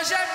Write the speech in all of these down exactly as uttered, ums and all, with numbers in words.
Hoje é...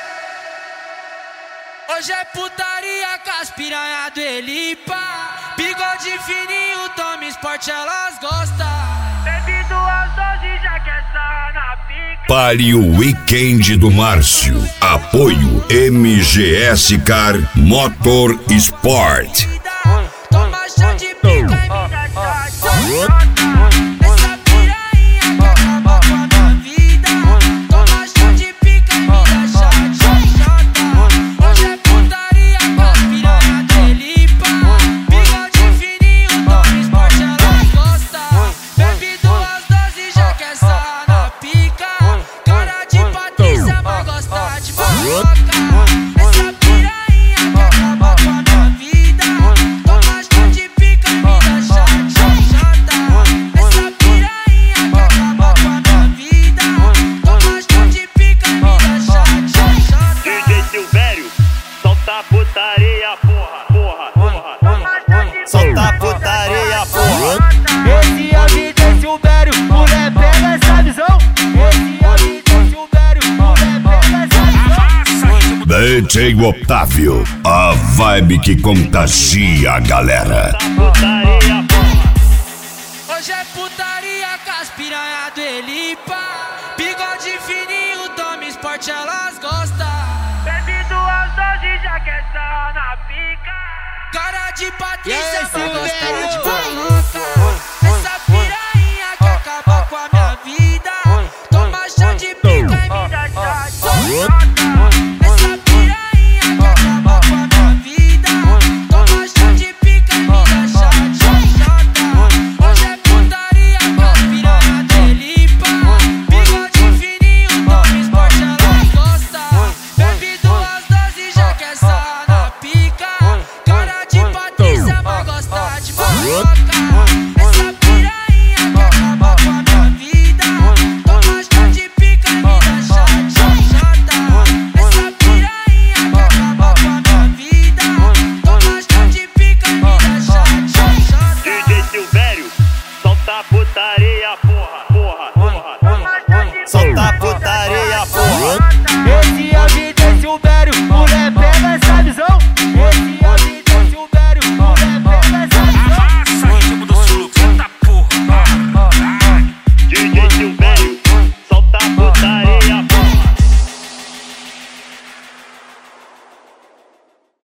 Hoje é putaria com as piranha do Elipa. Bigode fininho, toma esporte, elas gostam. Bebi duas doses, já quer sarrar na pica. Pare o weekend do Márcio. Apoio M G S Car Motor Sport. Toma chá de pica e me dá chá. Essa piranha quer acabar com a minha vida. Toma chá de pica e me dá chá. Hoje é putaria com as piranha do Elipa. Bigode fininho, toma esporte, elas gostam. Bebi duas doses, já quer sarrar na pica. Cara de Patrícia, mas gosta de maloca. Essa piranha quer acabar com a minha vida. Toma chá de pica e me dá chá. Essa piranha quer acabar com a minha vida. Toma chá de pica e me dá chá. D J Silvério, solta a putaria, porra, porra, porra. Solta a putaria, porra. Esse é o D J Silvério, mulher pega essa visão. Esse é o D J Silvério, mulher pega essa visão. D J Otávio, a vibe que contagia a galera. Putaria, porra. Hoje é putaria com as piranha do Elipa. Bigode fininho, toma esporte, elas gostam. Bebi duas doses, já quer sarrar na pica. Cara de Patrícia, mas gosta de maloca. Essa piranha quer acabar com a minha vida. Toma chá de pica e me dá chá.